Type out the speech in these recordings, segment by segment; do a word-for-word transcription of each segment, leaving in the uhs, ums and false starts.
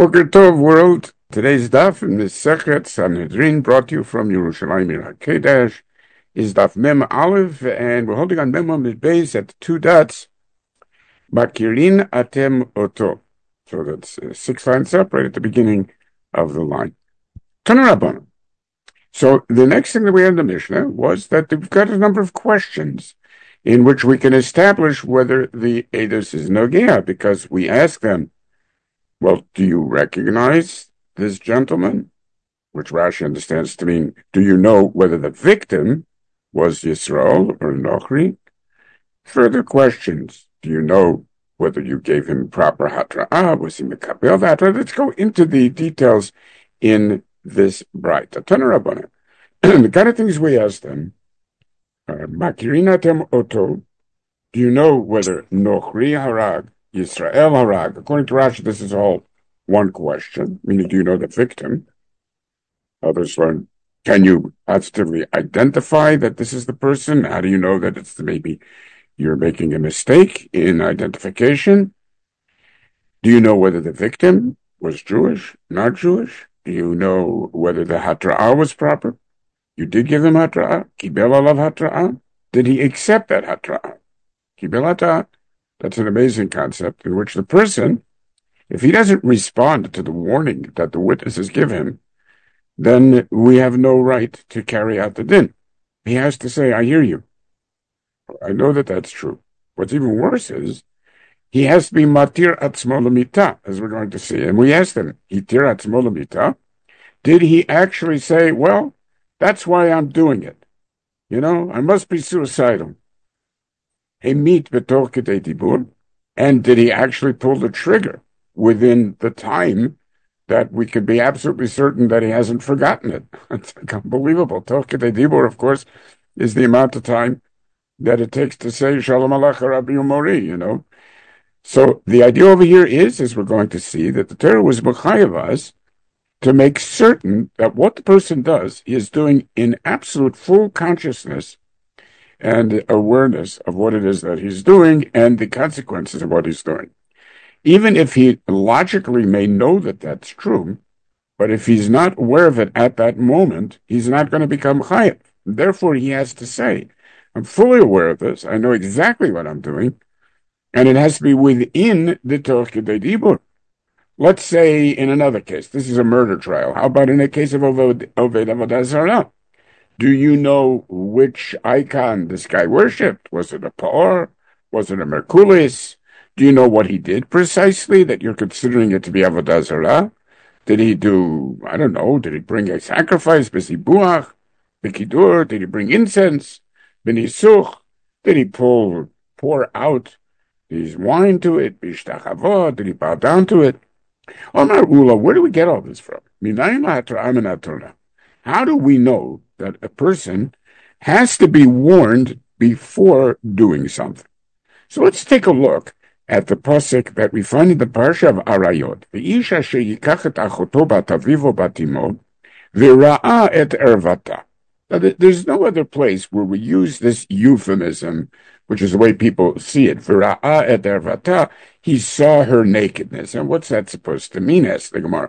Boker Tov world. Today's daf in Mesechet Sanhedrin, brought to you from Yerushalayim Ir HaKodesh, is daf Mem Aleph, and we're holding on Mem Amud Beis at the two dots. Makirin atem oto. So that's uh, six lines up right at the beginning of the line. Tana Rabbanan. So the next thing that we had in the Mishnah was that we've got a number of questions in which we can establish whether the Eidos is Nogea, because we ask them, well, do you recognize this gentleman? Which Rashi understands to mean, do you know whether the victim was Yisrael or Nochri? Further questions, do you know whether you gave him proper hatra'ah? Was he mekabel the hatra'ah? Let's go into the details in this bright. Tana Rabbanan. The kind of things we ask them, Makirinatem oto, do you know whether Nochri harag, Yisrael harag? According to Rashi, this is all one question, meaning do you know the victim? Others learn, can you positively identify that this is the person? How do you know that it's maybe you're making a mistake in identification? Do you know whether the victim was Jewish, not Jewish? Do you know whether the hatra'ah was proper? You did give him hatra'ah? Kibel alav hatra'ah? Did he accept that hatra'ah? Kibel hatra'ah? That's an amazing concept in which the person, if he doesn't respond to the warning that the witnesses give him, then we have no right to carry out the din. He has to say, I hear you. I know that that's true. What's even worse is, he has to be matir atzmo l'mita, as we're going to see. And we asked him, itir atzmo l'mita? Did he actually say, well, that's why I'm doing it. You know, I must be suicidal. Hemit betor kedei dibur. And did he actually pull the trigger within the time that we could be absolutely certain that he hasn't forgotten it? It's like unbelievable. Tor kedei dibur, of course, is the amount of time that it takes to say Shalom Aleichem Rabbi Umori, you know. So the idea over here is, as we're going to see, that the Torah was mechayev us to make certain that what the person does, he is doing in absolute full consciousness and awareness of what it is that he's doing and the consequences of what he's doing. Even if he logically may know that that's true, but if he's not aware of it at that moment, he's not going to become chayav. Therefore, he has to say, I'm fully aware of this, I know exactly what I'm doing, and it has to be within the Torah Kedei Dibur. Let's say in another case, this is a murder trial. How about in a case of Oved Avodah Zarah? Do you know which icon this guy worshipped? Was it a Pa'or? Was it a Merkulis? Do you know what he did precisely that you're considering it to be Avodah Zarah? Did he do, I don't know, did he bring a sacrifice, B'zibuach, B'kidur? Did he bring incense, B'nisuch? Did he pull, pour out his wine to it, B'shtachavot? Did he bow down to it? Omar Ula, where do we get all this from? How do we know that a person has to be warned before doing something? So let's take a look at the pasuk that we find in the parsha of Arayot. V'isha sheyikach et achoto bat avivo batimo v'ra'a et ervata. Now, there's no other place where we use this euphemism, which is the way people see it. V'ra'a et ervata. He saw her nakedness. And what's that supposed to mean? Asks the Gemara.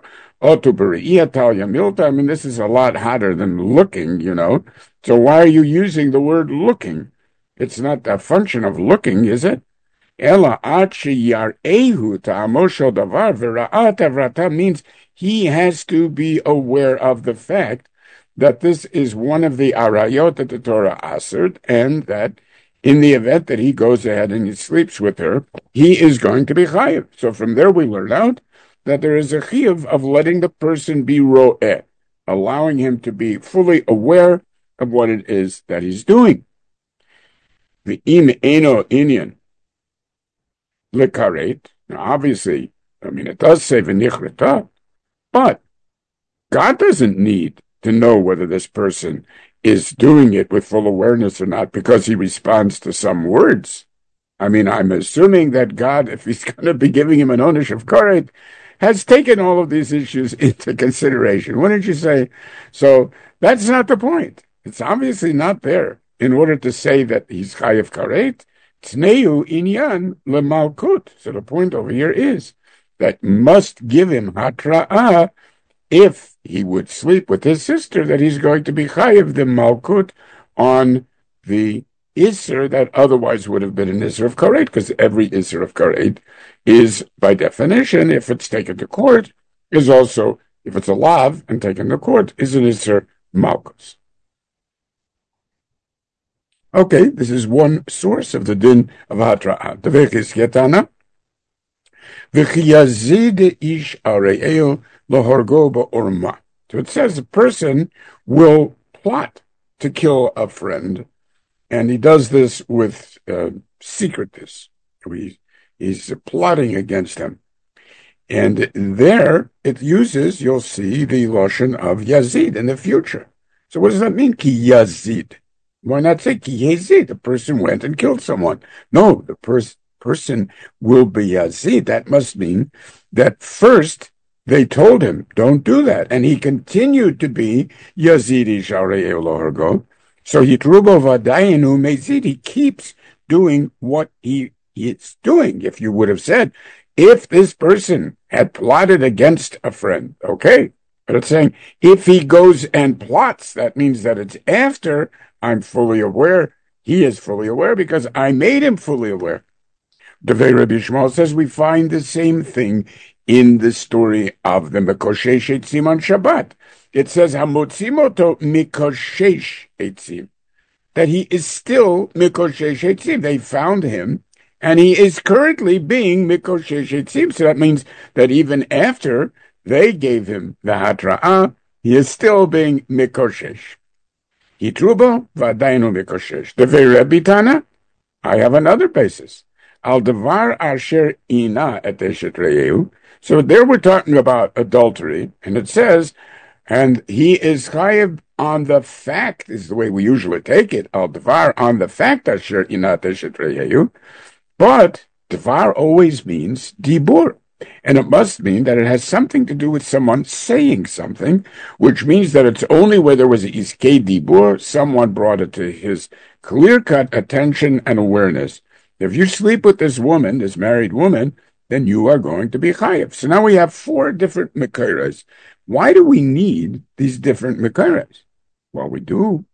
I mean, this is a lot hotter than looking, you know. So why are you using the word looking? It's not a function of looking, is it? Ela yarehu ta'amosho davar v'ra'at avrata means he has to be aware of the fact that this is one of the arayot that the Torah assered, and that in the event that he goes ahead and he sleeps with her, he is going to be chayiv. So from there we learn out that there is a chiyuv of letting the person be ro'eh, allowing him to be fully aware of what it is that he's doing. The im eno inyan lekaret. Now obviously, I mean, it does say v'nichreta, but God doesn't need to know whether this person is doing it with full awareness or not because he responds to some words. I mean, I'm assuming that God, if he's going to be giving him an ownership of karet, has taken all of these issues into consideration. Wouldn't you say? So that's not the point. It's obviously not there in order to say that he's chayav karet. Tneu inyan lemalkut. So the point over here is that must give him hatra'ah if he would sleep with his sister, that he's going to be chayiv the malkut on the Isser that otherwise would have been an Isser of Karet, because every Isser of Karet is, by definition, if it's taken to court, is also, if it's a lav and taken to court, is an Isser malkus. Okay, this is one source of the din of hatra'ah. Tevechis yetana, v'chiyazid ish are'eo lohorgo ba'orma. So it says a person will plot to kill a friend, and he does this with uh, secretness. He, he's plotting against him. And there it uses, you'll see, the lotion of Yazid in the future. So what does that mean, ki Yazid? Why not say ki Yazid? The person went and killed someone. No, the pers- person will be Yazid. That must mean that first they told him, don't do that. And he continued to be Yazidi Sharei Elohorgo. So Yitrubo Vadayinu Mezid, he keeps doing what he is doing. If you would have said, if this person had plotted against a friend, okay. But it's saying, if he goes and plots, that means that it's after I'm fully aware. He is fully aware because I made him fully aware. Devei Rabbi Shmuel says we find the same thing in the story of the Mikoshesh Eitzim on Shabbat. It says, Hamotzimoto Mikoshesh Eitzim, that he is still Mikoshesh Eitzim. They found him, and he is currently being Mikoshesh Eitzim. So that means that even after they gave him the Hatra'ah, he is still being Mikoshesh. Hitrubo Vadainu Mikoshesh. Devei Rebbe Tana, I have another basis. Al Devar Asher Ina Et Eshet Re'eu. So there we're talking about adultery, and it says, and he is chayiv on the fact, is the way we usually take it, al devar, on the fact asher inat eshet re'eu, but devar always means dibur, and it must mean that it has something to do with someone saying something, which means that it's only where there was iskei dibur, someone brought it to his clear-cut attention and awareness. If you sleep with this woman, this married woman, then you are going to be chayiv. So now we have four different mekoros. Why do we need these different mekoros? Well, we do.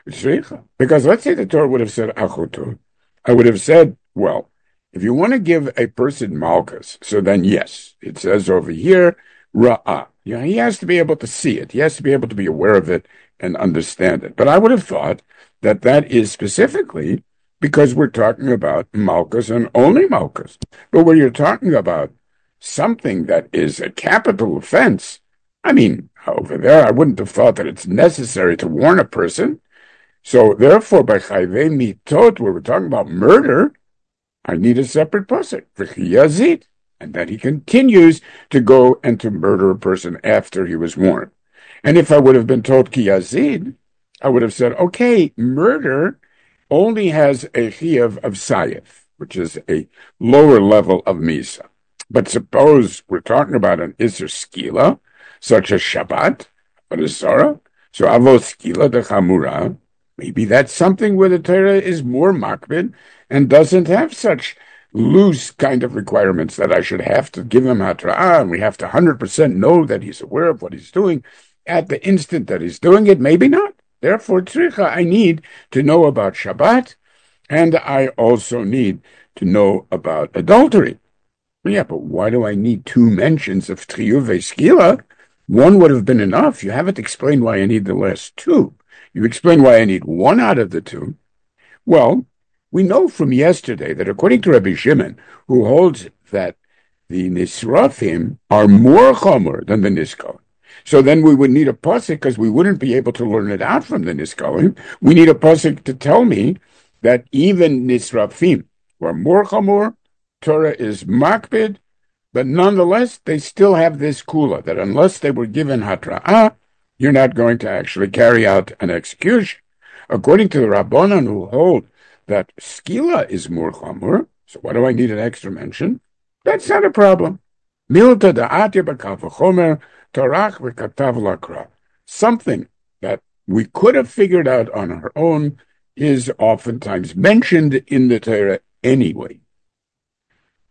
Because let's say the Torah would have said achoto. I would have said, well, if you want to give a person malchus, so then yes, it says over here, ra'ah. You know, he has to be able to see it. He has to be able to be aware of it and understand it. But I would have thought that that is specifically because we're talking about malchus and only malchus. But when you're talking about something that is a capital offense, I mean, over there, I wouldn't have thought that it's necessary to warn a person. So therefore, by chayvei mitot, where we're talking about murder, I need a separate pasuk, v'chiyazid, and that he continues to go and to murder a person after he was warned. And if I would have been told kiyazid, I would have said, okay, murder only has a chiyuv of sayif, which is a lower level of misa. But suppose we're talking about an iser skila, such as Shabbat, but a Sarah, so avos skila de chamura, maybe that's something where the Torah is more makbid and doesn't have such loose kind of requirements that I should have to give him hatra'ah, and we have to one hundred percent know that he's aware of what he's doing at the instant that he's doing it. Maybe not. Therefore, tzricha, I need to know about Shabbat, and I also need to know about adultery. Yeah, but why do I need two mentions of triyuve skila? One would have been enough. You haven't explained why I need the last two. You explain why I need one out of the two. Well, we know from yesterday that according to Rabbi Shimon, who holds that the nisrafim are more chomer than the niskolim. So then we would need a pasuk because we wouldn't be able to learn it out from the niskolim. We need a pasuk to tell me that even nisrafim are more chomer, Torah is makbid, but nonetheless, they still have this kula, that unless they were given hatra'ah, you're not going to actually carry out an execution. According to the Rabbanan who hold that skila is more chamur, so why do I need an extra mention? That's not a problem. Milta da'atya b'kal v'chomer, torach v'katav lakra. Something that we could have figured out on our own is oftentimes mentioned in the Torah anyway.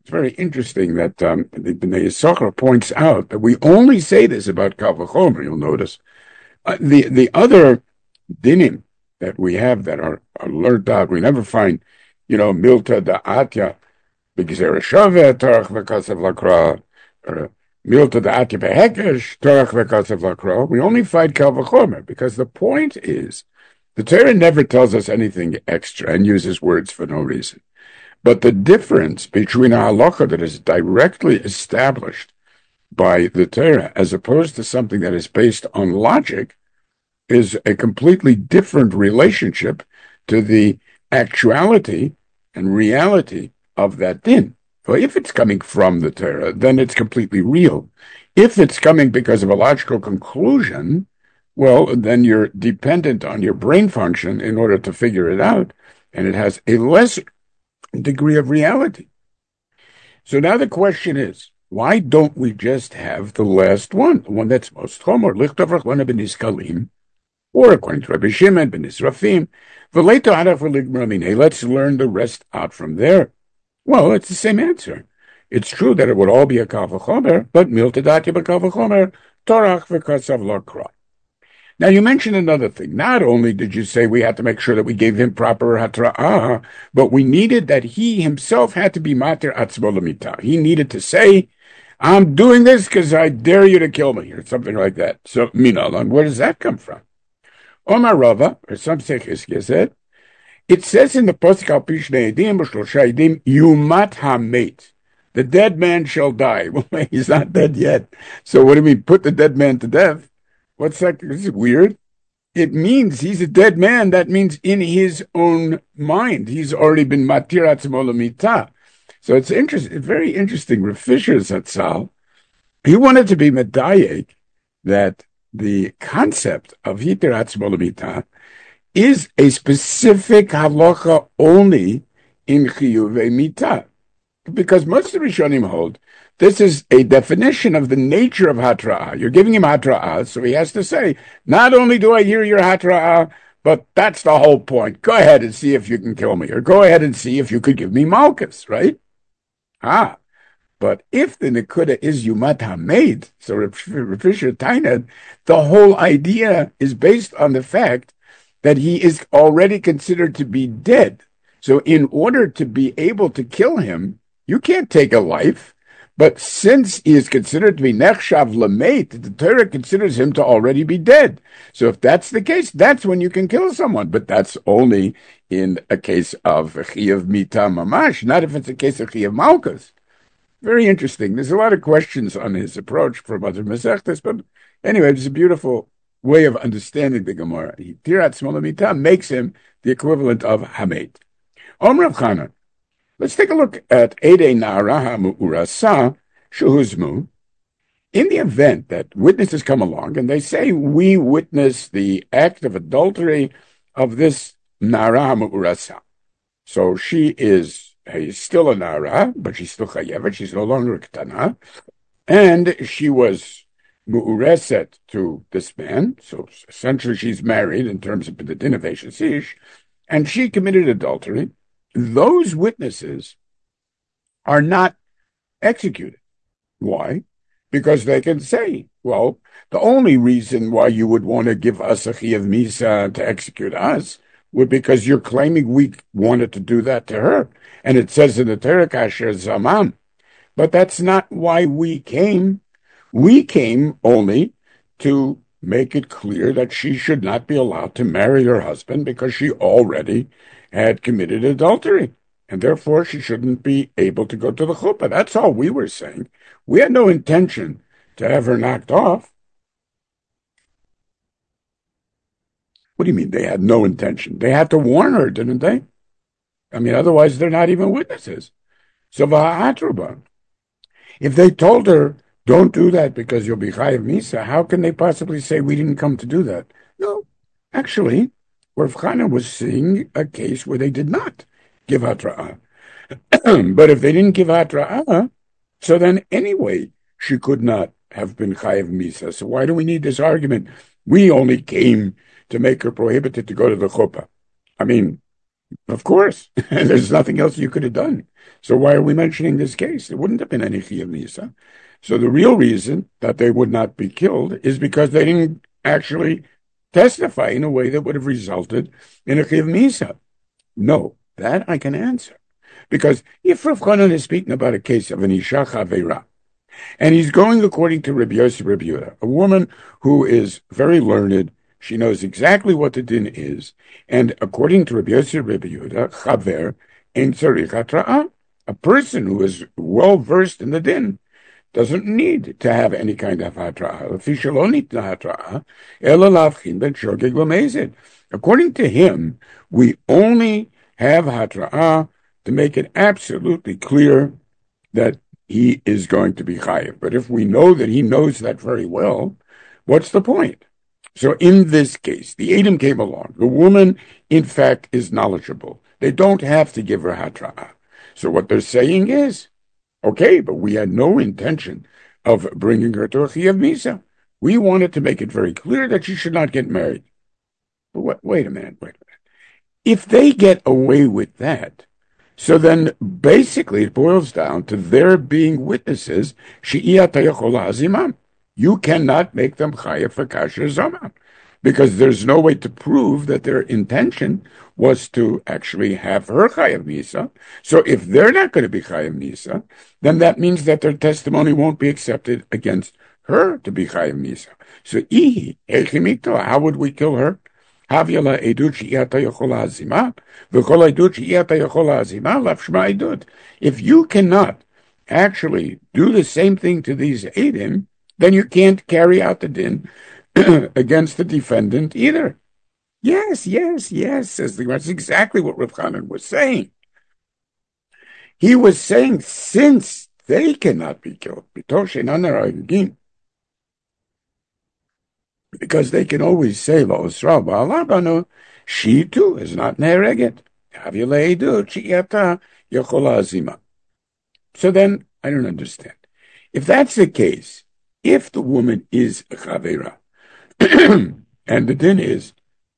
It's very interesting that um, the Bnei Yisachar points out that we only say this about Kal V'chomer, you'll notice. Uh, the, the other dinim that we have that are, are learned out, we never find, you know, Milta Da'atya, B'Gzera Shaveh, Torach V'Kasav Lakra, or Milta Da'atya B'Hekesh, Torach V'Kasav Lakra. We only find Kal V'chomer, because the point is, the Torah never tells us anything extra and uses words for no reason. But the difference between a halacha that is directly established by the Torah as opposed to something that is based on logic is a completely different relationship to the actuality and reality of that din. Well, if it's coming from the Torah, then it's completely real. If it's coming because of a logical conclusion, well, then you're dependent on your brain function in order to figure it out, and it has a less degree of reality. So now the question is, why don't we just have the last one, the one that's most chomer, lichtov rachmana ben iskalim, or according to Rabbi Shimon ben Israfim, v'leito hadach v'ligmar minei, let's learn the rest out from there. Well, it's the same answer. It's true that it would all be a kal v'chomer, but milta datya b'kal v'chomer, torach v'kasav lakra. Now, you mentioned another thing. Not only did you say we had to make sure that we gave him proper hatra'ah, but we needed that he himself had to be matir atzmo l'mitah. He needed to say, I'm doing this because I dare you to kill me, or something like that. So, minalan, where does that come from? Omar Rava, or some Sechis said, it says in the Posuk al Pishnei Edim, B'shlosha Edim, Yumat HaMeit. The dead man shall die. Well, he's not dead yet. So what do we mean, put the dead man to death? What's that? This is weird. It means he's a dead man. That means in his own mind. He's already been matir atzmo l'mitah. So it's interesting, it's very interesting. Rav Fisher Zatzal, he wanted to be medayek that the concept of hitir atzmo l'mitah is a specific halacha only in chiyuvei mitah. Because most of the Rishonim hold this is a definition of the nature of hatra'ah. You're giving him hatra'ah, so he has to say, not only do I hear your hatra'ah, but that's the whole point. Go ahead and see if you can kill me, or go ahead and see if you could give me malchus, right? Ah, but if the nekuda is yumat hamed, so Rav Fisher Tainad, the whole idea is based on the fact that he is already considered to be dead. So in order to be able to kill him, you can't take a life. But since he is considered to be nechshav lameit, the Torah considers him to already be dead. So if that's the case, that's when you can kill someone. But that's only in a case of chiyav mita mamash, not if it's a case of chiyav malchus. Very interesting. There's a lot of questions on his approach from other Masechtas, but anyway, it's a beautiful way of understanding the Gemara. Tirat Smola Mita makes him the equivalent of Hamed. Om Rav Chana. Let's take a look at Ede Na'araha Mu'urasa Shuhuzmu. In the event that witnesses come along and they say, we witness the act of adultery of this Na'araha Mu'urasa. So she is a, still a Na'ara, but she's still Chayevet, she's no longer a Ketana, and she was Mu'ureset to this man, so essentially she's married in terms of the din of Eishes, and she committed adultery. Those witnesses are not executed. Why? Because they can say, well, the only reason why you would want to give us a chiyav misa to execute us would because you're claiming we wanted to do that to her. And it says in the Torah, kasher zamam. But that's not why we came. We came only to make it clear that she should not be allowed to marry her husband because she already had committed adultery, and therefore she shouldn't be able to go to the chuppah. That's all we were saying. We had no intention to have her knocked off. What do you mean they had no intention? They had to warn her, didn't they? I mean, otherwise they're not even witnesses. So v'ha'atruba. If they told her, don't do that because you'll be chayiv misa, how can they possibly say we didn't come to do that? No, actually, Rav Chana was seeing a case where they did not give hatra'ah. But if they didn't give hatra'ah, so then anyway, she could not have been chayiv misa. So why do we need this argument? We only came to make her prohibited to go to the chuppah. I mean, Of course. There's nothing else you could have done. So why are we mentioning this case? It wouldn't have been any Chiyuv Misa. So the real reason that they would not be killed is because they didn't actually testify in a way that would have resulted in a Chiyuv Misa. No, that I can answer. Because if Rav Chanan is speaking about a case of an Isha Chaveira, and he's going according to Rabbi Yosef Rabbi Yehuda, a woman who is very learned, she knows exactly what the din is, and according to Rabbi Yosef Rabbi Yehuda, Chaver ein tzarich hatra'ah, a person who is well versed in the din doesn't need to have any kind of hatra'ah. According to him, we only have hatra'ah to make it absolutely clear that he is going to be chayiv. But if we know that he knows that very well, what's the point? So in this case, the Edom came along. The woman, in fact, is knowledgeable. They don't have to give her hatra'ah. So what they're saying is, okay, but we had no intention of bringing her to a chiyuv misa. We wanted to make it very clear that she should not get married. But wait, wait a minute, wait a minute. If they get away with that, so then basically it boils down to their being witnesses, you cannot make them chayav for kasher zomam, because there's no way to prove that their intention was to actually have her chayav misa. So if they're not going to be chayav misa, then that means that their testimony won't be accepted against her to be chayav misa. So ihi, how would we kill her? Havila edut she'iyata yochola azima, v'chol edut she'iyata yochola azima, lafshma edut. If you cannot actually do the same thing to these edim, then you can't carry out the din against the defendant either. Yes, yes, yes, says the Gemara. That's exactly what Rav Chanan was saying. He was saying, since they cannot be killed, because they can always say, she too is not nereget. So then, I don't understand. If that's the case, if the woman is a chaveira, and the din is,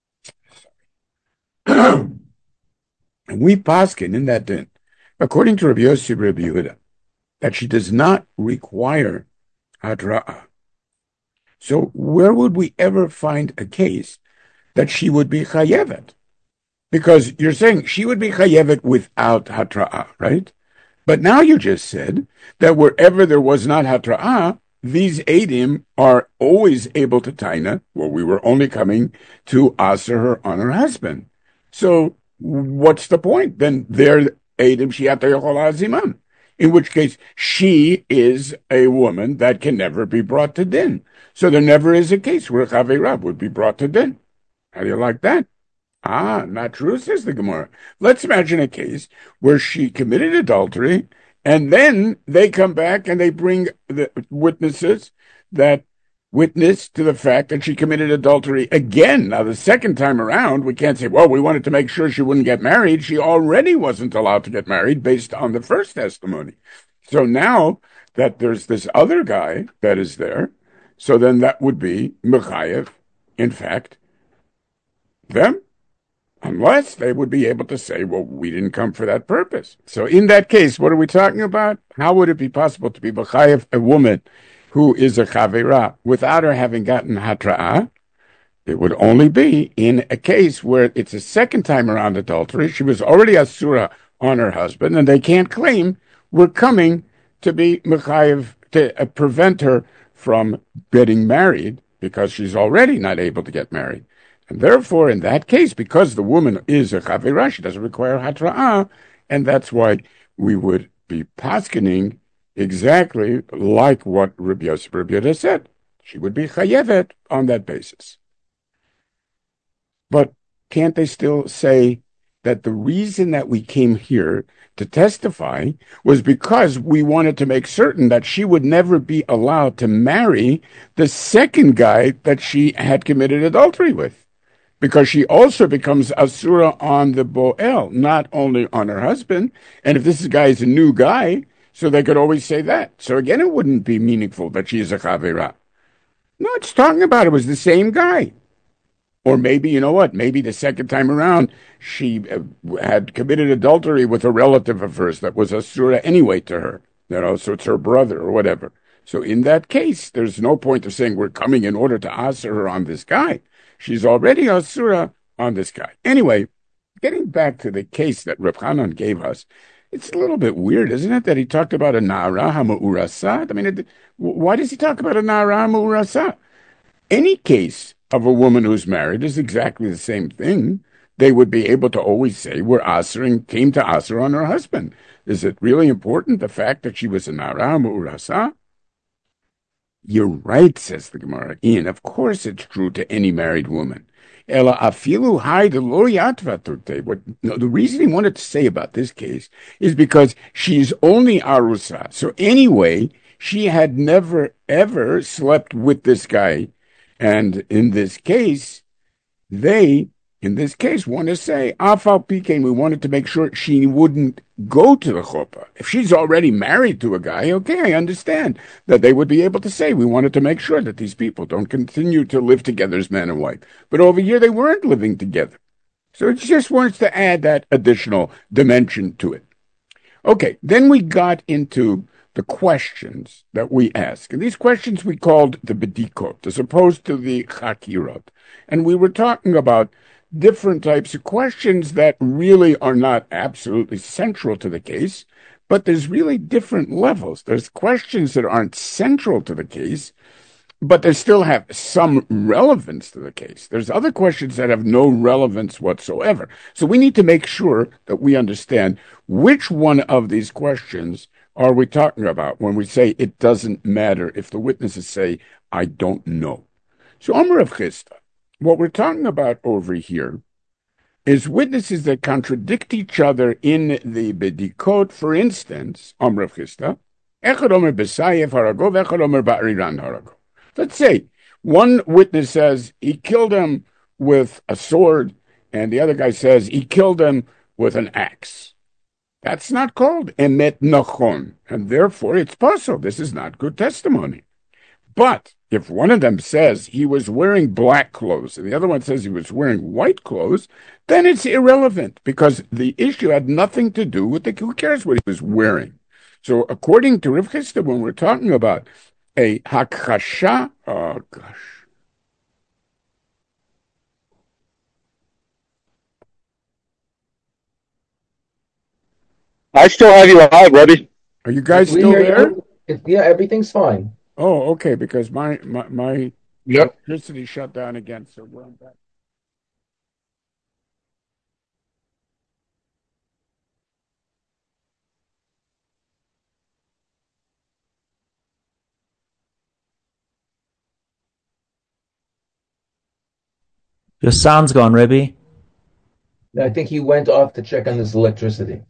and we paskin in that din, according to Rabbi Yosef Rabbi Yehuda, that she does not require hadra'ah. So where would we ever find a case that she would be chayevet? Because you're saying she would be chayevet without hadra'ah, right? But now you just said that wherever there was not hadra'ah, these Eidim are always able to taina, well, we were only coming to answer her on her husband. So what's the point? Then they're Eidim Shiata Yochola Azimam, in which case she is a woman that can never be brought to din. So there never is a case where Chaveira would be brought to din. How do you like that? Ah, not true, says the Gemara. Let's imagine a case where she committed adultery, and then they come back and they bring the witnesses that witness to the fact that she committed adultery again. Now, the second time around, we can't say, well, we wanted to make sure she wouldn't get married. She already wasn't allowed to get married based on the first testimony. So now that there's this other guy that is there, so then that would be Mechayev, in fact, them. Unless they would be able to say, well, we didn't come for that purpose. So in that case, what are we talking about? How would it be possible to be B'chayev, a woman who is a Chaveira, without her having gotten Hatra'ah? It would only be in a case where it's a second time around adultery. She was already Asura on her husband, and they can't claim we're coming to be B'chayev, to uh, prevent her from getting married, because she's already not able to get married. And therefore, in that case, because the woman is a chaveira, she doesn't require hatra'ah, and that's why we would be paskening exactly like what Rabbi Yosef Rabbi Yehuda said. She would be chayevet on that basis. But can't they still say that the reason that we came here to testify was because we wanted to make certain that she would never be allowed to marry the second guy that she had committed adultery with? Because she also becomes Asura on the Bo'el, not only on her husband. And if this guy is a new guy, so they could always say that. So again, it wouldn't be meaningful that she is a Chaveira. No, it's talking about it was the same guy. Or maybe, you know what? Maybe the second time around, she uh, had committed adultery with a relative of hers that was asura anyway to her. You know, so it's her brother or whatever. So in that case, there's no point of saying we're coming in order to asur her on this guy. She's already asura on this guy. Anyway, getting back to the case that Reb Hanan gave us, it's a little bit weird, isn't it, that he talked about a na'ara ha'ma'urasa? I mean, it, why does he talk about a na'ara ha'ma'urasa? Any case of a woman who's married is exactly the same thing. They would be able to always say, we're asering, came to aser on her husband. Is it really important, the fact that she was a na'ara ha'ma'urasa? You're right, says the Gemara. Ian, of course it's true to any married woman. Ela afilu hai de lo yatva. What no, the reason he wanted to say about this case is because she's only arusa. So anyway, she had never ever slept with this guy. And in this case, they, in this case, want to say, Afal Pikein, we wanted to make sure she wouldn't go to the chuppah. If she's already married to a guy, okay, I understand that they would be able to say, we wanted to make sure that these people don't continue to live together as man and wife. But over here, they weren't living together. So it just wants to add that additional dimension to it. Okay, then we got into the questions that we ask. And these questions we called the bedikot, as opposed to the chakirot. And we were talking about different types of questions that really are not absolutely central to the case, but there's really different levels. There's questions that aren't central to the case, but they still have some relevance to the case. There's other questions that have no relevance whatsoever. So we need to make sure that we understand which one of these questions are we talking about when we say it doesn't matter if the witnesses say, I don't know. So Amar Rav Chisda, what we're talking about over here is witnesses that contradict each other in the bedikot. For instance, Amar Rav Chisda, Echad Omer B'Sayev Harago, Echad Omer Ba'ariran Harago. Let's say one witness says he killed him with a sword, and the other guy says he killed him with an axe. That's not called emet nachon, and therefore it's possible. This is not good testimony. But if one of them says he was wearing black clothes and the other one says he was wearing white clothes, then it's irrelevant because the issue had nothing to do with the who cares what he was wearing. So according to Rav Chisda, when we're talking about a hakasha, oh gosh. I still have you live, Rebbe. Are you guys We still hear there? you. Yeah, everything's fine. Oh, okay, because my my, my Yep. electricity shut down again, so we're on back. Your sound's gone, Rebbe. I think he went off to check on his electricity.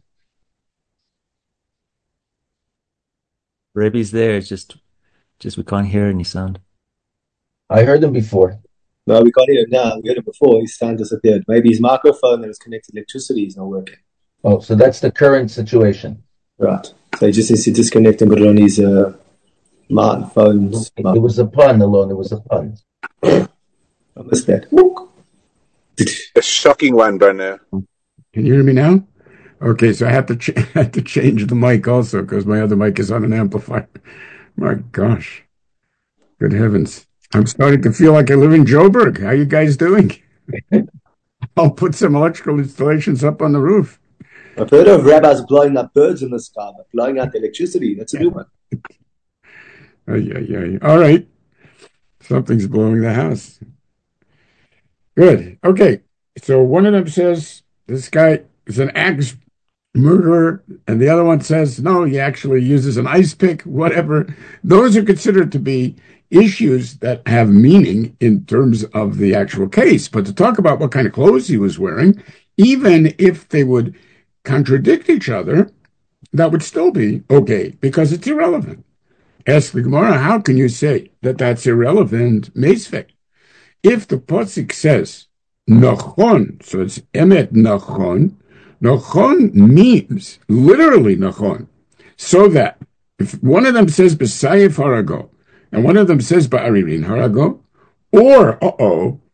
Rebbe's there. It's just, just we can't hear any sound. I heard him before. No, we can't hear him now. We heard him before. His sound disappeared. Maybe his microphone that was connected to electricity is not working. Oh, so that's the current situation. Right. So he just needs to disconnect and put it on his uh, smartphones. It was a pun, Alon. It was a pun. I missed that. A shocking one, Brenner. Can you hear me now? Okay, so I have to ch- I have to change the mic also because my other mic is on an amplifier. My gosh, good heavens! I'm starting to feel like I live in Joburg. How you guys doing? I'll put some electrical installations up on the roof. I've heard of rabbis blowing up birds in the sky, but blowing out electricity, that's a new one. Oh, yeah, yeah, yeah. All right. Something's blowing the house. Good. Okay. So one of them says this guy is an axe murderer, and the other one says, no, he actually uses an ice pick, whatever. Those are considered to be issues that have meaning in terms of the actual case. But to talk about what kind of clothes he was wearing, even if they would contradict each other, that would still be okay because it's irrelevant. Ask the Gemara, how can you say that that's irrelevant, Meisvek? If the Pasuk says, Nachon, so it's Emet Nachon, Nachon means literally Nachon, so that if one of them says B'Sayef Harago, and one of them says Ba'aririn Harago, or, uh-oh,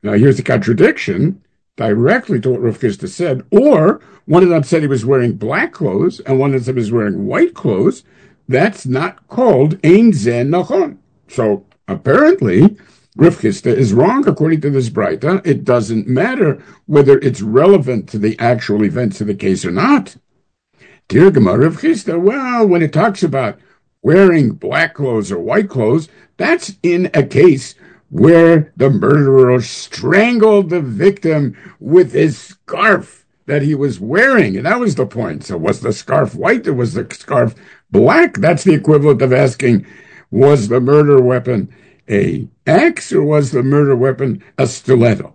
Now, here's the contradiction directly to what Rav Chisda said. Or one of them said he was wearing black clothes, and one of them said he was wearing white clothes. That's not called Ein Zeh Nachon. So apparently, Rav Chisda is wrong according to this Braita. It doesn't matter whether it's relevant to the actual events of the case or not. Tirgama Rav Chisda, well, when it talks about wearing black clothes or white clothes, that's in a case where the murderer strangled the victim with his scarf that he was wearing. And that was the point. So was the scarf white or was the scarf black? That's the equivalent of asking, was the murder weapon a axe or was the murder weapon a stiletto?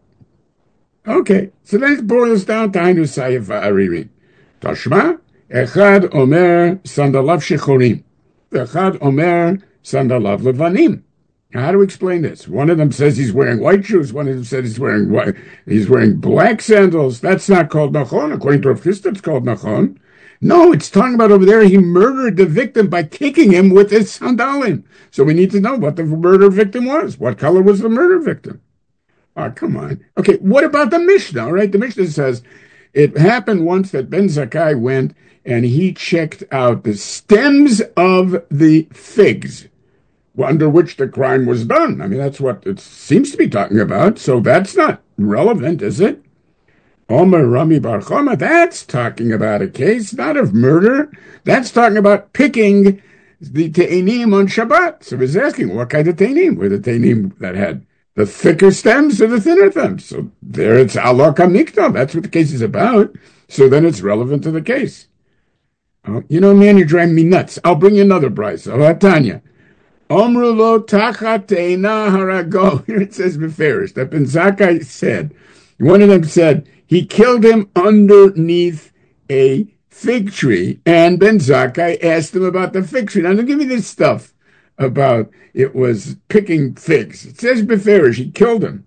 Okay, so that boils down to Hainu Sayef Aririm. Tashma, Echad Omer Sandalav Shechorim, Echad Omer Sandalav Levanim. How do we explain this? One of them says he's wearing white shoes. One of them says he's wearing white, he's wearing black sandals. That's not called nachon. According to Rav Chisda, it's called nachon. No, it's talking about over there. He murdered the victim by kicking him with his sandalim. So we need to know what the murder victim was. What color was the murder victim? Oh, come on. Okay, what about the Mishnah? All right, the Mishnah says it happened once that Ben Zakkai went and he checked out the stems of the figs under which the crime was done. I mean, that's what it seems to be talking about. So that's not relevant, is it? Omer Rami Bar Choma, that's talking about a case, not of murder. That's talking about picking the Te'enim on Shabbat. So he's asking, what kind of Te'enim? Were the Te'enim that had the thicker stems or the thinner stems? So there it's Allah Kamikta. That's what the case is about. So then it's relevant to the case. Oh, you know, man, you're driving me nuts. I'll bring you another price. Oh, Tanya. Omru lo tachat teina harago. Here it says Beferish that Ben Zakkai said, one of them said, he killed him underneath a fig tree. And Ben Zakkai asked him about the fig tree. Now, don't give me this stuff about it was picking figs. It says Beferish, he killed him.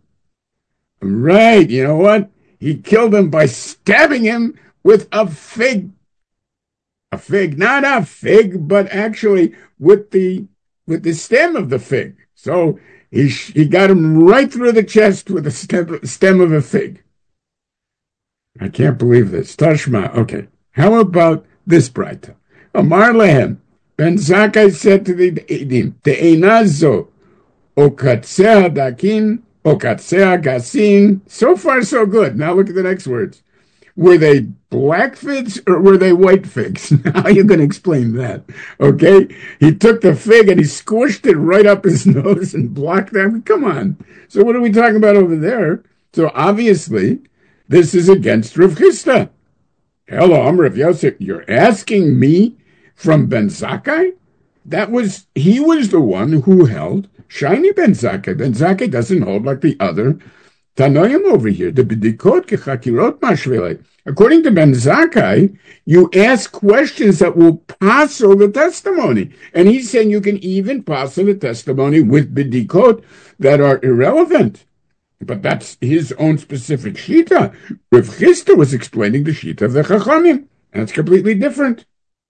Right, you know what? He killed him by stabbing him with a fig. A fig, not a fig, but actually with the with the stem of the fig. So he he got him right through the chest with the stem, stem of a fig. I can't believe this. Tashma. Okay. How about this Braita? Amar lehem. Ben Zakkai said to the Eidim, Te'enazo, okatzea dakin, okatzea gasin. So far, so good. Now look at the next words. Were they black figs or were they white figs? How are you going to explain that? Okay? He took the fig and he squished it right up his nose and blocked them. Come on. So what are we talking about over there? So obviously, this is against Rav Chisda. Hello, I'm Rav Yosef. You're asking me from Ben Zakkai? That was, he was the one who held shiny Ben Zakkai. Ben Zakkai doesn't hold like the other Tanoim over here, the bidikot kechakirot mashvele. According to Ben Zakkai, you ask questions that will passel the testimony. And he's saying you can even passel the testimony with bidikot that are irrelevant. But that's his own specific shita. Rav Chisda was explaining the shita of the Chachamim. And it's completely different.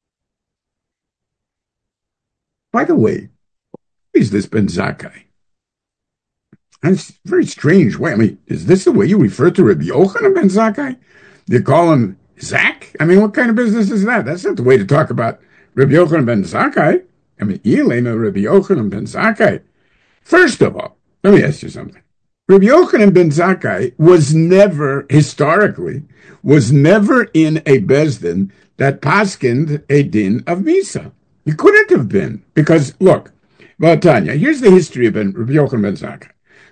By the way, who is this Ben Zakkai? That's a very strange way. I mean, is this the way you refer to Rabbi Yochanan Ben Zakkai? You call him Zach? I mean, what kind of business is that? That's not the way to talk about Rabbi Yochanan Ben Zakkai. I mean, Yelena Rabbi Yochanan Ben Zakkai. First of all, let me ask you something. Rabbi Yochanan Ben Zakkai was never, historically, was never in a Bezdin that paskined a din of Misa. He couldn't have been. Because, look, well, Tanya, here's the history of Rabbi Yochanan Ben Zakkai.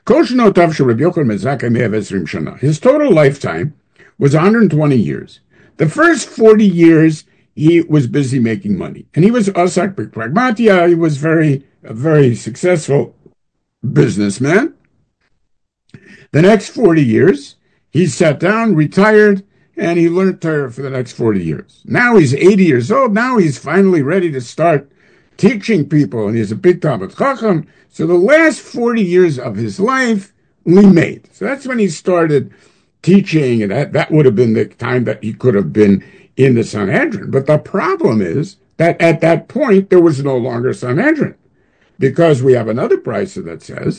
His total lifetime was one hundred twenty years. The first forty years, he was busy making money. And he was Asak Pragmatia. He was very, a very successful businessman. The next forty years, he sat down, retired, and he learned Torah for the next forty years. Now he's eighty years old. Now he's finally ready to start teaching people, and he's a big Talmud Chacham. So the last forty years of his life, we made. So that's when he started teaching, and that, that would have been the time that he could have been in the Sanhedrin. But the problem is that at that point, there was no longer Sanhedrin, because we have another brisa that says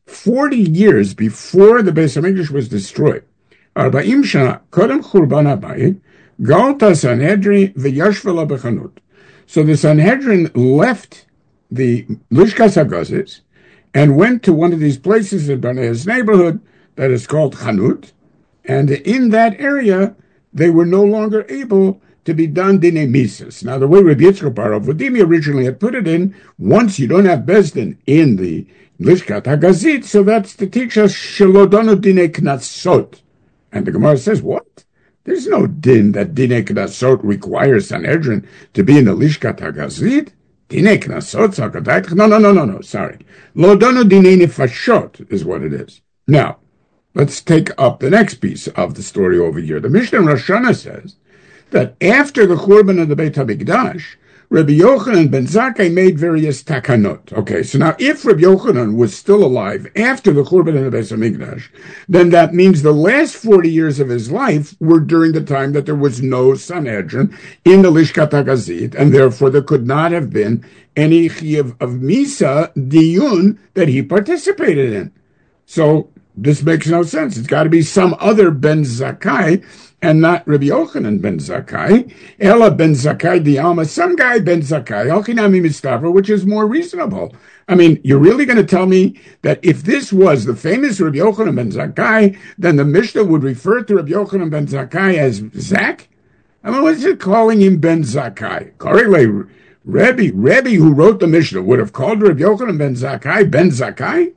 forty years before the Beis HaMikdash was destroyed, Arba'im Shana Kodem Churban Habayit, Galta Sanhedrin v'Yashvela Bechanut. So the Sanhedrin left the Lishkas HaGazis and went to one of these places in Barnea's neighborhood that is called Chanut, and in that area they were no longer able to be done dine mises. Now, the way Rabbi Yitzchak Bar Vodimi originally had put it in, once you don't have Bezdin in the Lishkat HaGazit, so that's to teach us Shelodonu dine knatsot. And the Gemara says, what? There's no din that dine knatsot requires Sanhedrin to be in the Lishkat HaGazit. Dine knasot sakadait. No, no, no, no, no, sorry. Lodonu dine nefashot is what it is. Now, let's take up the next piece of the story over here. The Mishnah in Rosh Hashanah says that after the Churban of the Beit HaMikdash, Rabbi Yochanan ben Zakkai made various takanot. Okay, so now if Rabbi Yochanan was still alive after the Churban of the Beit HaMikdash, then that means the last forty years of his life were during the time that there was no Sanhedrin in the Lishkat HaGazit, and therefore there could not have been any chiyuv of Misa diyun that he participated in. So this makes no sense. It's got to be some other Ben Zakkai and not Rabbi Yochanan ben Zakkai. Ella ben Zakkai Dialma, some guy ben Zakkai, Alchinami Mistavra, which is more reasonable. I mean, you're really going to tell me that if this was the famous Rabbi Yochanan ben Zakkai, then the Mishnah would refer to Rabbi Yochanan ben Zakkai as Zak? I mean, what's it calling him ben Zakkai? Correctly, Rebbe, Rebbe who wrote the Mishnah would have called Rabbi Yochanan ben Zakkai ben Zakkai?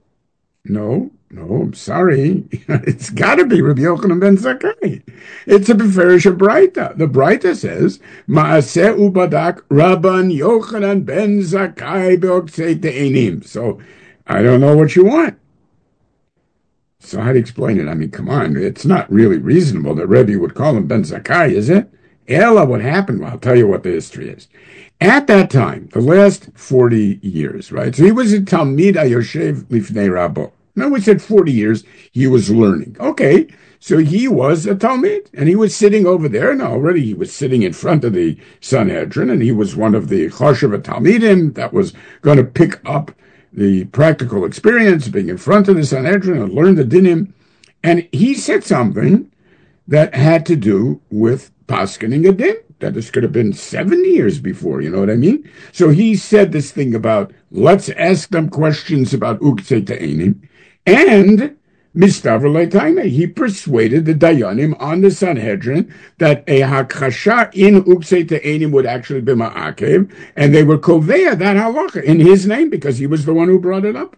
No. No, I'm sorry. It's got to be Rabbi Yochanan ben Zakkai. It's a Beferish Braita. The Braita says, Maaseh ubadak Rabban Yochanan ben Zakkai be'oktzei te'enim. So, I don't know what you want. So how do you explain it? I mean, come on. It's not really reasonable that Rebbe would call him ben Zakkai, is it? Ella, what happened? Well, I'll tell you what the history is. At that time, the last forty years, right? So he was a Talmid Ayoshev Lifnei Rabbo. Now, we said forty years he was learning. Okay, so he was a Talmid, and he was sitting over there, and already he was sitting in front of the Sanhedrin, and he was one of the Choshev Talmidim that was going to pick up the practical experience, being in front of the Sanhedrin and learn the dinim. And he said something that had to do with paskening a din. That this could have been seventy years before, you know what I mean? So he said this thing about, let's ask them questions about Uktzei Te'enim. And Mistavra Leitaina, he persuaded the Dayanim on the Sanhedrin that a Hakasha in Uktzei Te'enim would actually be Ma'akev, and they were Koveya, that halacha, in his name, because he was the one who brought it up.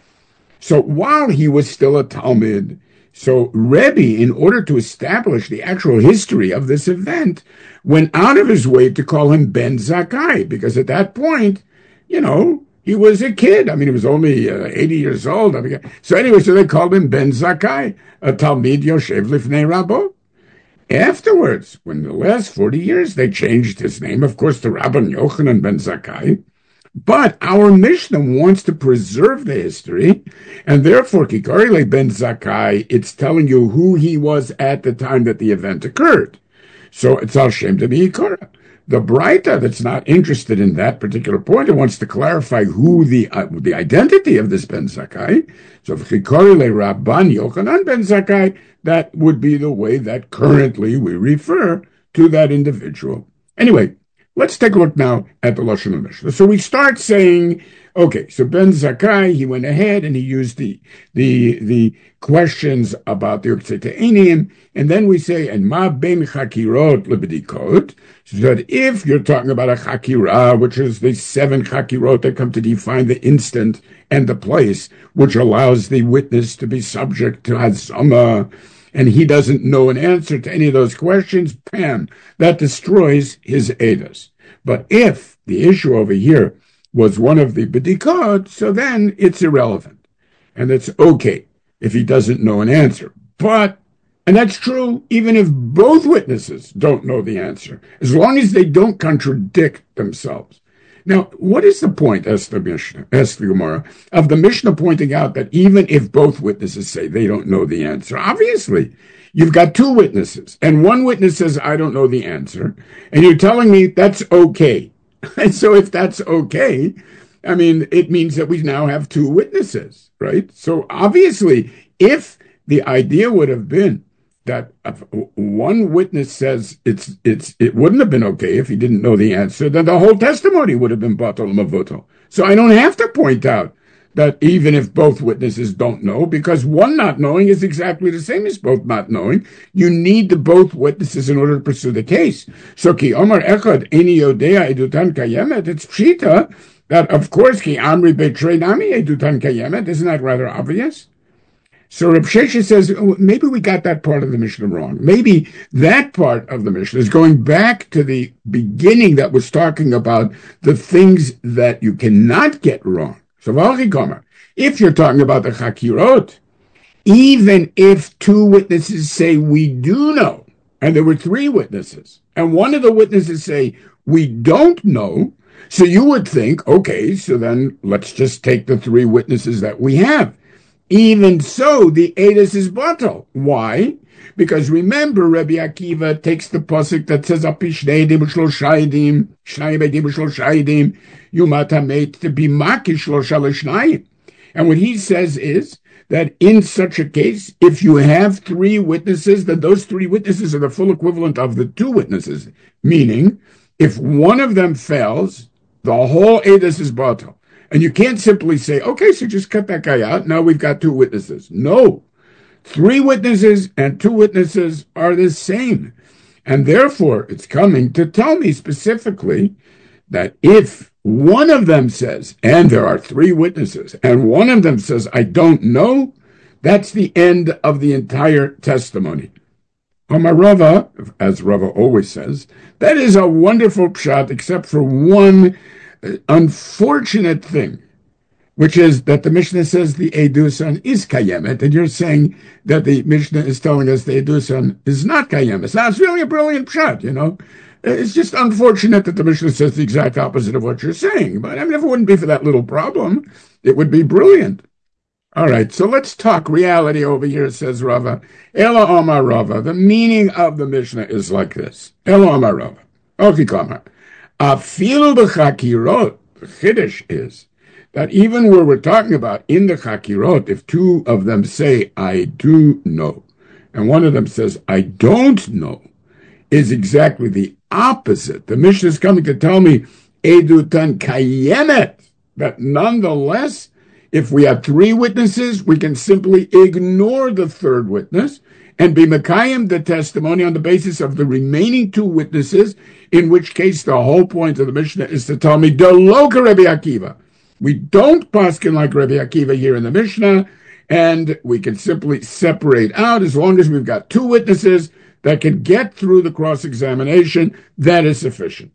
So while he was still a Talmid, so Rebbe, in order to establish the actual history of this event, went out of his way to call him Ben Zakkai, because at that point, you know, he was a kid. I mean, he was only uh, eighty years old. I mean, so anyway, so they called him Ben Zakkai, a Talmid Yoshev Lifnei Rabbo. Afterwards, when the last forty years, they changed his name, of course, to Rabban Yochanan ben Zakkai. But our Mishnah wants to preserve the history, and therefore, Kikarile ben Zakkai, it's telling you who he was at the time that the event occurred. So it's al shem to be Ikara. The Braita that's not interested in that particular point, it wants to clarify who the uh, the identity of this ben Zakkai. So if Kikarile Rabban Yochanan ben Zakkai, that would be the way that currently we refer to that individual. Anyway, let's take a look now at the Lashon HaMishnah. So we start saying, okay, so Ben Zakkai, he went ahead and he used the the the questions about the Uktzei Te'enim, and then we say, and ma ben chakirot lebedikot, so that if you're talking about a chakira, which is the seven chakirot that come to define the instant and the place, which allows the witness to be subject to hazama, and he doesn't know an answer to any of those questions, bam, that destroys his edus. But if the issue over here was one of the bedikot, so then it's irrelevant. And it's okay if he doesn't know an answer. But, and that's true even if both witnesses don't know the answer, as long as they don't contradict themselves. Now, what is the point, asked the Mishnah, asked the Gemara, of the Mishnah pointing out that even if both witnesses say they don't know the answer, obviously, you've got two witnesses, and one witness says, I don't know the answer, and you're telling me that's okay. And so if that's okay, I mean, it means that we now have two witnesses, right? So obviously, if the idea would have been that if one witness says it's it's it wouldn't have been okay if he didn't know the answer, then the whole testimony would have been batal mavutal. So I don't have to point out that even if both witnesses don't know, because one not knowing is exactly the same as both not knowing. You need the both witnesses in order to pursue the case. So ki omar echad eni yodea edutan kayemet, it's pshita that of course ki amri betrei nami edutan kayemet. Isn't that rather obvious? So Reb Sheshes says, oh, maybe we got that part of the Mishnah wrong. Maybe that part of the Mishnah is going back to the beginning that was talking about the things that you cannot get wrong. So if you're talking about the Chakirot, even if two witnesses say we do know, and there were three witnesses, and one of the witnesses say we don't know, so you would think, okay, so then let's just take the three witnesses that we have. Even so, the Eidos is batal. Why? Because remember, Rabbi Akiva takes the pasuk that says, "Api shnei edim shlosha edim, shnayim edim shlosha edim, yumat hamet to be makish shlosha l'shnayim." And what he says is that in such a case, if you have three witnesses, then those three witnesses are the full equivalent of the two witnesses. Meaning, if one of them fails, the whole Eidos is batal. And you can't simply say, okay, so just cut that guy out. Now we've got two witnesses. No. Three witnesses and two witnesses are the same. And therefore, it's coming to tell me specifically that if one of them says, and there are three witnesses, and one of them says, I don't know, that's the end of the entire testimony. Omar Rava, as Rava always says, that is a wonderful pshat, except for one unfortunate thing, which is that the Mishnah says the Eidusan is kayemet, and you're saying that the Mishnah is telling us the Eidusan is not kayemet. Now, it's really a brilliant pshat, you know. It's just unfortunate that the Mishnah says the exact opposite of what you're saying. But I mean, if it wouldn't be for that little problem, it would be brilliant. All right, so let's talk reality over here, says Rava. Ela Omar Rava. The meaning of the Mishnah is like this. Ela Omar Rava. Okay, Kamar. Afil b'chakirot, the chiddush is that even where we're talking about in the chakirot, if two of them say, I do know, and one of them says, I don't know, is exactly the opposite. The Mishnah is coming to tell me, edutan kayemet, that nonetheless, if we have three witnesses, we can simply ignore the third witness and be mekayem the testimony on the basis of the remaining two witnesses, in which case the whole point of the Mishnah is to tell me, Deloka Rabbi Akiva. We don't paskin like Rabbi Akiva here in the Mishnah, and we can simply separate out as long as we've got two witnesses that can get through the cross-examination. That is sufficient.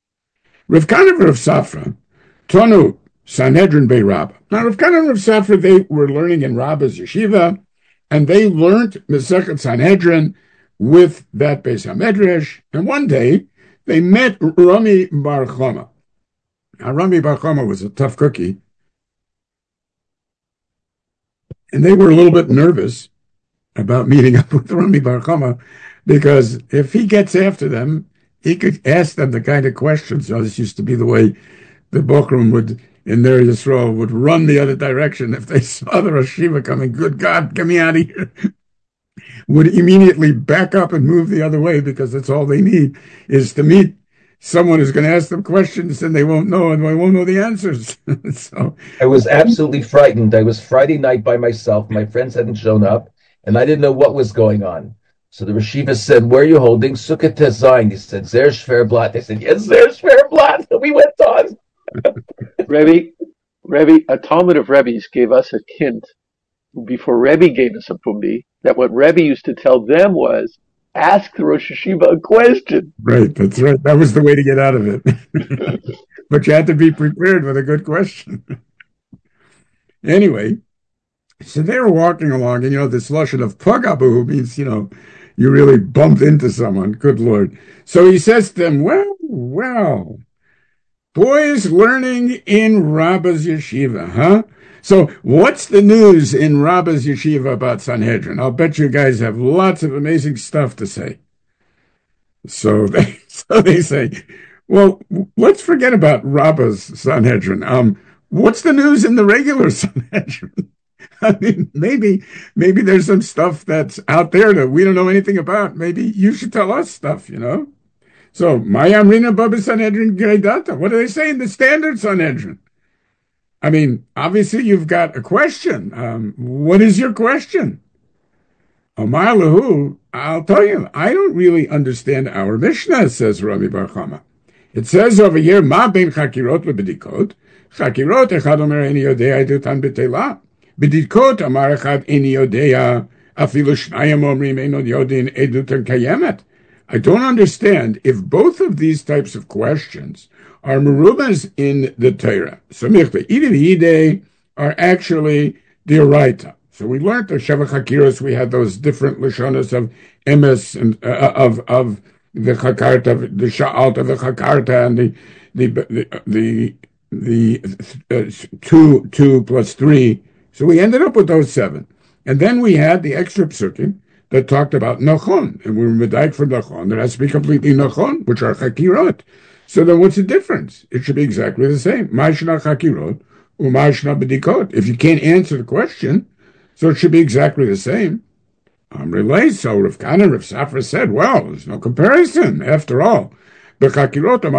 Rav Kana and Rav Safra, Tonu, Sanhedrin Bei Rabbah. Now, Rav Kana and Rav Safra, they were learning in Rabbah's yeshiva, and they learned Masechet Sanhedrin with that Beis HaMedrash, and one day they met Rami Bar Chama. Now, Rami Bar Chama was a tough cookie, and they were a little bit nervous about meeting up with Rami Bar Chama, because if he gets after them, he could ask them the kind of questions. So this used to be the way the Bokrum would, in their Yisrael, would run the other direction if they saw the Rosh Yeshiva coming. Good God, get me out of here. Would immediately back up and move the other way, because that's all they need is to meet someone who's going to ask them questions and they won't know and they won't know the answers. So I was absolutely frightened. I was Friday night by myself. My friends hadn't shown up, and I didn't know what was going on. So the Rashiva said, where are you holding? Sukkot Tezayin. He said, Zer Shver Blat. I said, yes, Zer Shver Blat. We went on. Rebbe, Rebbe, a Talmud of Rebbe's gave us a hint before Rebbe gave us a Pumbi, that what Rebbe used to tell them was, ask the Rosh Yeshiva a question. Right, that's right. That was the way to get out of it. But you had to be prepared with a good question. Anyway, so they were walking along, and, you know, this lashon of pagabu means, you know, you really bumped into someone. Good Lord. So he says to them, well, well, boys learning in Rabbah's yeshiva, huh? So what's the news in Rabbah's yeshiva about Sanhedrin? I'll bet you guys have lots of amazing stuff to say. So they, so they say, well, let's forget about Rabbah's Sanhedrin. Um, what's the news in the regular Sanhedrin? I mean, maybe, maybe there's some stuff that's out there that we don't know anything about. Maybe you should tell us stuff, you know? So, Mayamrina Baba Sanhedrin Gredata. What do they say in the standard Sanhedrin? I mean, obviously you've got a question. Um, what is your question? Omar Lahu, I'll tell you, I don't really understand our Mishnah, says Rabbi Bar Chama. It says over here, Ma ben chakirot lebedikot. Chakirot, echad omer eni yodea edutan betela. Bedikot, amar echad eni yodea, afilu shnayim omrim enod yodin edutan kayemet. I don't understand if both of these types of questions are merubas in the Torah. So, michta, ide are actually dioraita. So we learned the Sheva Chakiros, we had those different Lashonas of emes and uh, of of the Chakarta, the Sha'alt of the Chakarta, and the the the the, the uh, two two plus three. So we ended up with those seven, and then we had the extra psukim that talked about Nachon, and we were medayik for Nachon. That has to be completely Nachon, which are Chakirot. So then, what's the difference? It should be exactly the same. Ma'ashna Chakirot, u'ma'ashna bedikot. If you can't answer the question, so it should be exactly the same. Amrei, so Rav Kana and Rav Safra said, well, there's no comparison, after all. Why? Because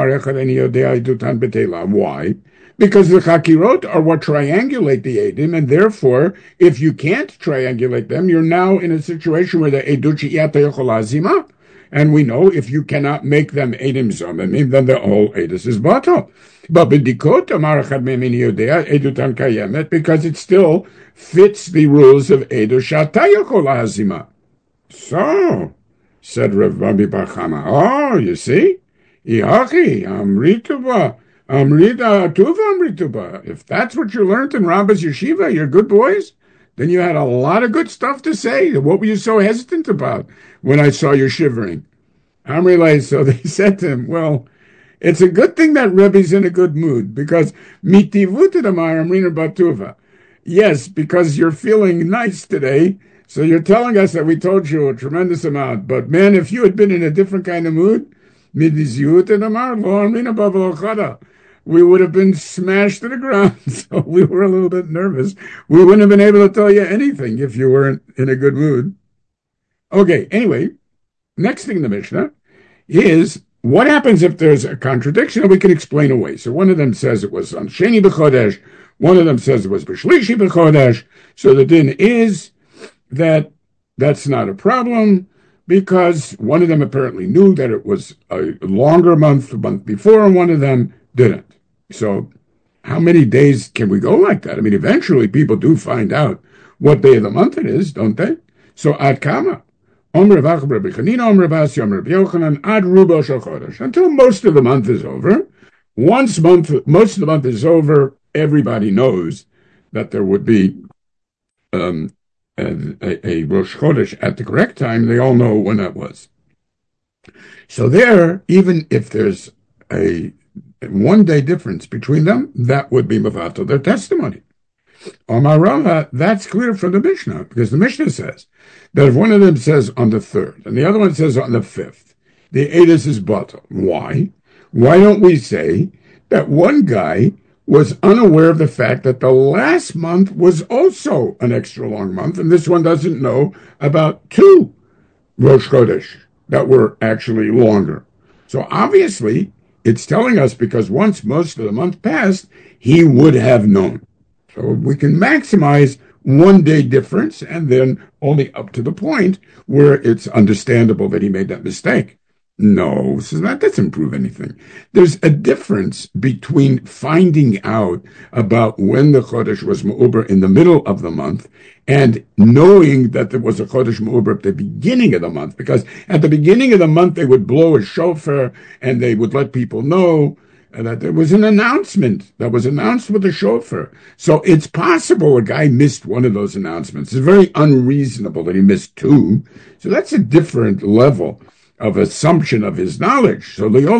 the Chakirot are what triangulate the Eidim, and therefore, if you can't triangulate them, you're now in a situation where the Eiduchi Yata and we know if you cannot make them Eidim Zomim, then the whole Eidus is batal. But B'dikot Amar Echad Me'min Yodea Edutan Kayemet, because it still fits the rules of Edu Shata Yachol Hazima. So, said Rav Rabbi Bar Chama, oh, you see? Ihachi, Amrituba, Amrita Tuva Amrituba. If that's what you learned in Rabbah's Yeshiva, you're good boys, then you had a lot of good stuff to say. What were you so hesitant about when I saw you shivering? Amrilai, so they said to him, well, it's a good thing that Rebbe's in a good mood, because mitivutadamar amrina batuva. Yes, because you're feeling nice today, so you're telling us that we told you a tremendous amount. But man, if you had been in a different kind of mood, midizutadamar lo amrina bavalochada, we would have been smashed to the ground. So we were a little bit nervous. We wouldn't have been able to tell you anything if you weren't in a good mood. Okay, anyway, next thing in the Mishnah is, what happens if there's a contradiction and we can explain away? So one of them says it was on Sheni B'Chodesh, one of them says it was B'Shlishi B'Chodesh. So the din is that that's not a problem, because one of them apparently knew that it was a longer month, the month before, and one of them didn't. So how many days can we go like that? I mean, eventually people do find out what day of the month it is, don't they? So ad kama. Until most of the month is over. Once month, most of the month is over, everybody knows that there would be um, a, a, a Rosh Chodesh at the correct time. They all know when that was. So there, even if there's a one day difference between them, that would be Mavato, their testimony. Omar Rava, that's clear from the Mishnah, because the Mishnah says that if one of them says on the third and the other one says on the fifth, the Eidus is batal. Why? Why don't we say that one guy was unaware of the fact that the last month was also an extra long month, and this one doesn't know about two Rosh Chodesh that were actually longer. So obviously, it's telling us, because once most of the month passed, he would have known. So we can maximize one day difference, and then only up to the point where it's understandable that he made that mistake. No, so that doesn't prove anything. There's a difference between finding out about when the Chodesh was Me'uber in the middle of the month and knowing that there was a Chodesh Me'uber at the beginning of the month, because at the beginning of the month they would blow a shofar and they would let people know that there was an announcement that was announced with a shofar. So it's possible a guy missed one of those announcements. It's very unreasonable that he missed two. So that's a different level of assumption of his knowledge. So maybe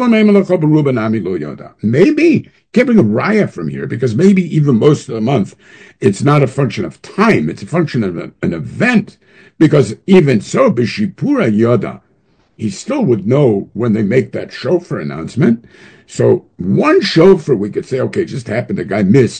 keeping a raya from here, because maybe even most of the month, it's not a function of time, it's a function of an, an event. Because even so, b'shipura yoda, he still would know when they make that shofar announcement. So one shofar, we could say, okay, just happened, the guy missed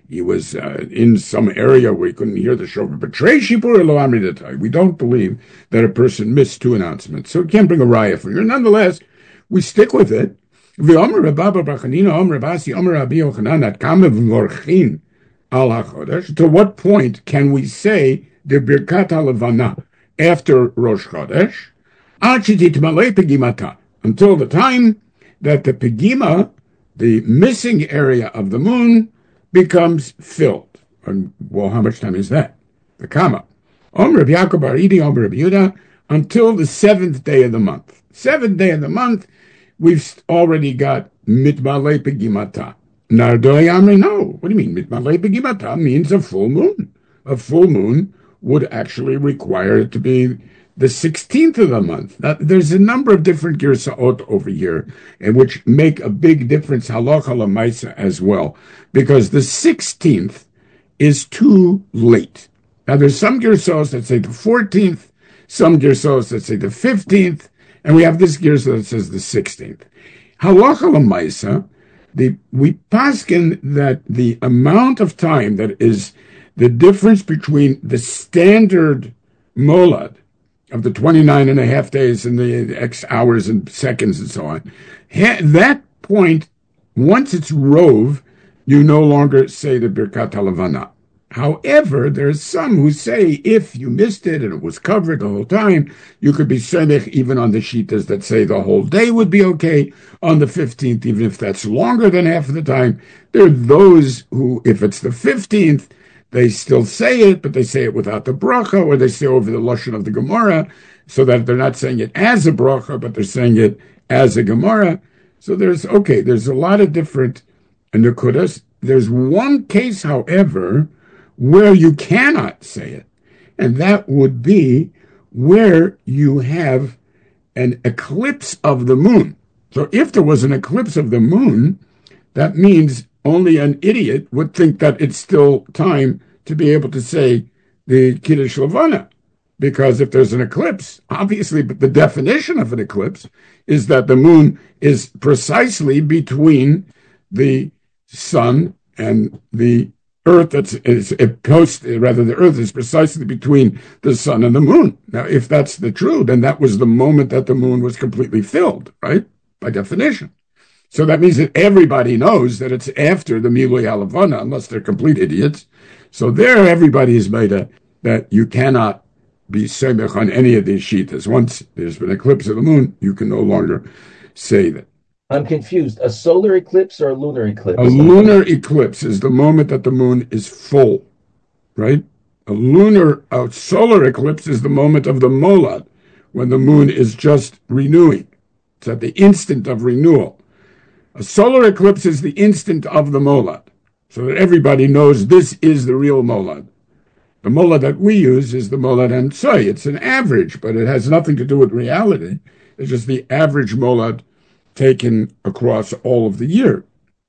he was uh, in some area where he couldn't hear the shofar. But Trei Shipur Lo Amri Datai, we don't believe that a person missed two announcements. So we can't bring a raya for you. Nonetheless, we stick with it. V'omer Rabba Brachanina, Omer Rabasi, Omer Rabbi Yochanan, at Kamev Vorchin al HaChodesh. To what point can we say the Birkat HaLevana after Rosh Chodesh? Ad Shetitmalei Pegimata, until the time that the Pegima, the missing area of the moon, becomes filled. And, well, how much time is that? The Kama. Om Rabbi Yaakov Bar Idi, Om Rabbi Yehuda, until the seventh day of the month. Seventh day of the month, we've already got Mitmalei Pegimata. Nardoi Amri, no. What do you mean? Mitmalei Pegimata means a full moon. A full moon would actually require it to be the sixteenth of the month. Now, there's a number of different girsaot over here, and which make a big difference halacha lemaisa as well, because the sixteenth is too late. Now, there's some girsaos that say the fourteenth, some girsaos that say the fifteenth, and we have this girsa that says the sixteenth. Halacha lemaisa, the we paskin that the amount of time that is the difference between the standard molad of the twenty-nine and a half days and the X hours and seconds and so on. That point, once it's rove, you no longer say the Birkat HaLevana. However, there's some who say if you missed it and it was covered the whole time, you could be semech even on the shitas that say the whole day would be okay on the fifteenth, even if that's longer than half of the time. There are those who, if it's the fifteenth, they still say it, but they say it without the bracha, or they say over the lashon of the Gemara, so that they're not saying it as a bracha, but they're saying it as a Gemara. So there's, okay, there's a lot of different nekudas. There's one case, however, where you cannot say it, and that would be where you have an eclipse of the moon. So if there was an eclipse of the moon, that means only an idiot would think that it's still time to be able to say the Kiddush Levana. Because if there's an eclipse, obviously, but the definition of an eclipse is that the moon is precisely between the sun and the earth. That's is it post, rather the earth is precisely between the sun and the moon. Now, if that's the true, then that was the moment that the moon was completely filled, right? By definition. So that means that everybody knows that it's after the Milui HaLevana, unless they're complete idiots. So there, everybody is made a, that you cannot be semech on any of these shitas. Once there's been an eclipse of the moon, you can no longer say that. I'm confused. A solar eclipse or a lunar eclipse? A lunar eclipse is the moment that the moon is full, right? A lunar, a solar eclipse is the moment of the molad, when the moon is just renewing. It's at the instant of renewal. A solar eclipse is the instant of the molad, so that everybody knows this is the real molad. The molad that we use is the molad Hamtsoi. It's an average, but it has nothing to do with reality. It's just the average molad taken across all of the year.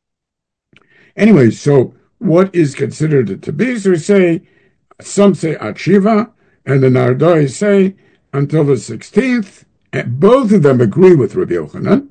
Anyway, so what is considered to be? So we say, some say Achiva, and the Nardoi say until the sixteenth. And both of them agree with Rabbi Yochanan,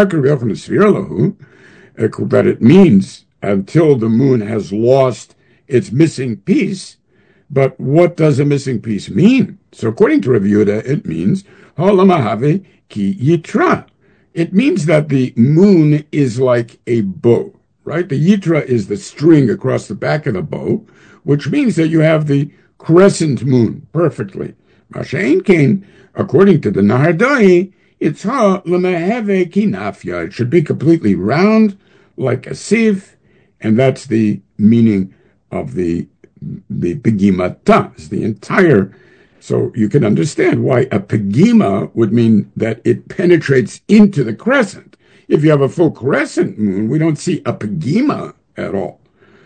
that it means until the moon has lost its missing piece. But what does a missing piece mean? So according to Rabbi Yehuda, it means Halamahave ki yitra. It means that the moon is like a bow, right? The yitra is the string across the back of the bow, which means that you have the crescent moon perfectly. Masha'en Kain, according to the Nahardai, it's ha lemeheve kinafya. It should be completely round, like a sieve, and that's the meaning of the the pegimata. Is the entire. So you can understand why a pegima would mean that it penetrates into the crescent. If you have a full crescent moon, we don't see a pegima at all.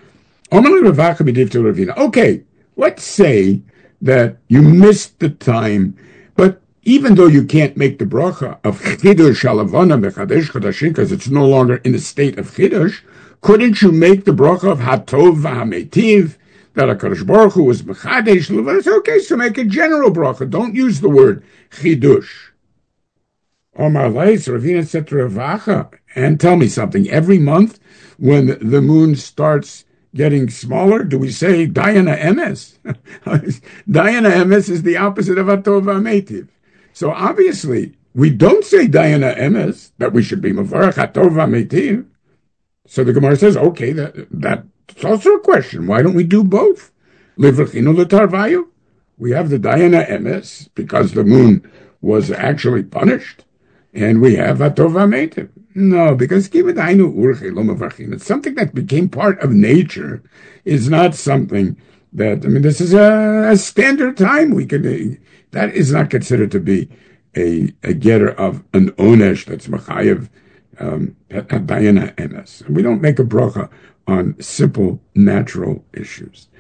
Okay, let's say that you missed the time, but even though you can't make the bracha of Chidush Halavana Mechadesh Chodashim, because it's no longer in a state of Chidush, couldn't you make the bracha of Hatov VaHametiv, that HaKadosh Baruch Hu was Mechadesh Levana? Okay, so make a general bracha. Don't use the word Chidush. Omar Leis, Ravina Setra Vacha, and tell me something. Every month when the moon starts getting smaller? Do we say Dayana Emes? Dayana Emes is the opposite of Atov Ametiv. So obviously, we don't say Dayana Emes, that we should be Mavarach Atov Ametiv. So the Gemara says, okay, that, that's also a question. Why don't we do both? Livrachinu L'tarvayu. We have the Dayana Emes, because the moon was actually punished, and we have Atov Ametiv. No, because it's something that became part of nature is not something that, I mean, this is a, a standard time. We can, that is not considered to be a, a getter of an onesh that's machayev, um, dayana emes. We don't make a bracha on simple natural issues.